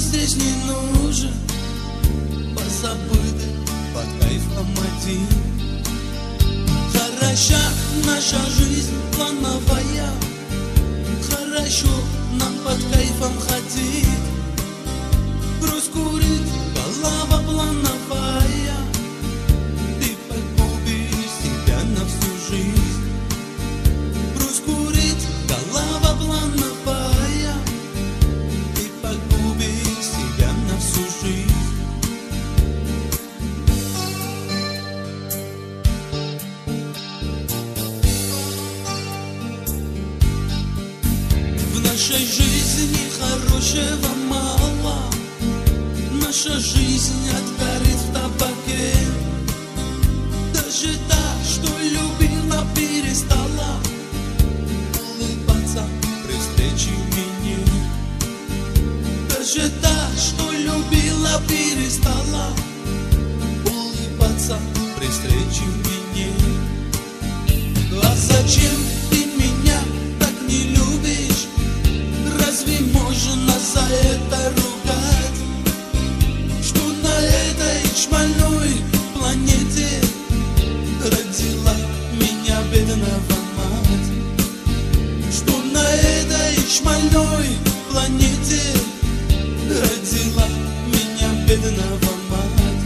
здесь не нужен, позабытый под кайфом один. Хороша наша жизнь плановая, хорошо нам под кайфом ходить. Грусть курит, голова плановая, ты погубишь себя на всю жизнь. Грусть курит, голова плановая, ты погубишь себя на всю жизнь. В нашей жизни хорошего мало, наша жизнь отгорит в табаке. Даже та, что любила, перестала улыбаться при встрече мне. Даже та, что любила, перестала улыбаться при встрече мне. А зачем ты меня так не любишь? Разве можно за это ругать? Что на этой шмальной планете родила меня бедного мать? Что на этой шмальной планете родила меня бедного мать?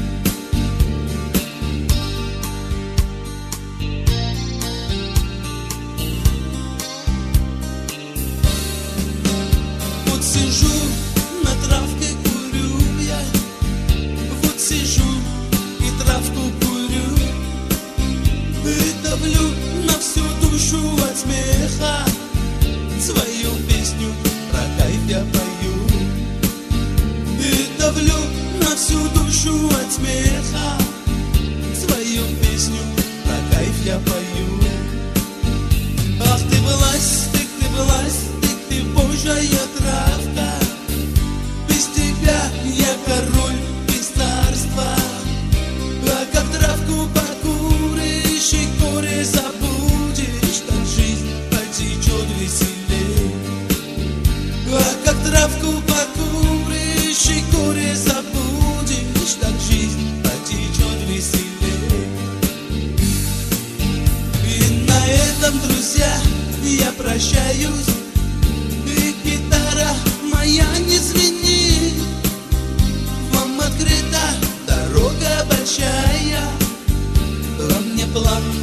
Вот сижу на травке, курю я. Вот сижу и травку курю, и давлю на всю душу от смеха. Свою песню про кайф я пою, и давлю на всю душу от смеха. Свою песню про кайф я пою. Ах ты власть, ты власть, ты божья травка. Без тебя я король, без царства. А как травку покуришь и горе забудешь, так жизнь потечет веселей. А как травку покуришь и горе забудешь, так жизнь потечет веселей. И на этом, друзья, я прощаюсь. И гитара моя не звенит, вам открыта дорога большая, а мне план